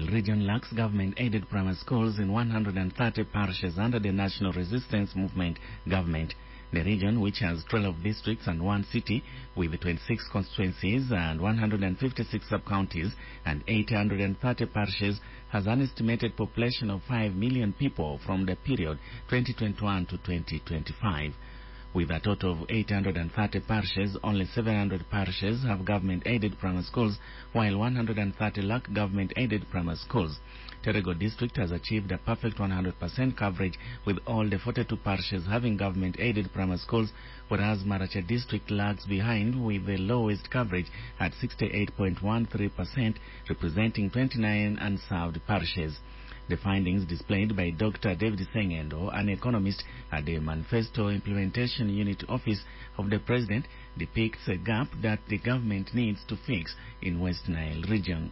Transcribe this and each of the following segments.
region lacks government-aided primary schools in 130 parishes under the National Resistance Movement government. The region, which has 12 districts and 1 city with 26 constituencies and 156 sub-counties and 830 parishes, has an estimated population of 5 million people from the period 2021 to 2025. With a total of 830 parishes, only 700 parishes have government-aided primary schools, while 130 lack government-aided primary schools. Terego district has achieved a perfect 100% coverage, with all the 42 parishes having government-aided primary schools, whereas Maracha district lags behind with the lowest coverage at 68.13%, representing 29 unserved parishes. The findings displayed by Dr. David Sengendo, an economist at the Manifesto Implementation Unit Office of the President, depicts a gap that the government needs to fix in West Nile region.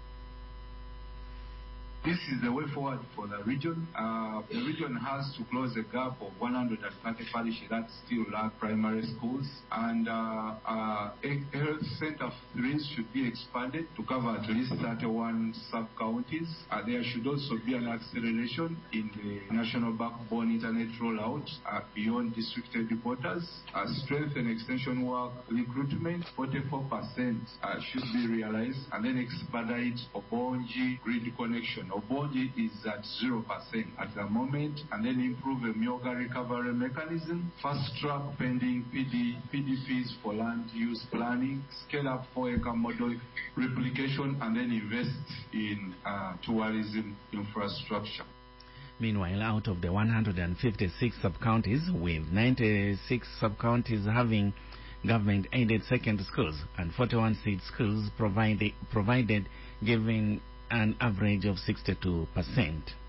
This is the way forward for the region. The region has to close the gap of 130 parishes that still lack primary schools, and health center 3 should be expanded to cover at least 31 sub-counties. There should also be an acceleration in the national backbone internet rollout beyond district headquarters. Strength and extension work recruitment, 44% should be realized, and then expedite Obongi grid connection. Obongi is at 0% at the moment, and then improve the Myoga recovery mechanism, fast track pending PDPs for land use planning, scale up 4-acre model replication, and then invest in tourism infrastructure. Meanwhile, out of the 156 sub-counties, with 96 sub-counties having government-aided secondary schools and 41 seed schools provided, giving an average of 62%.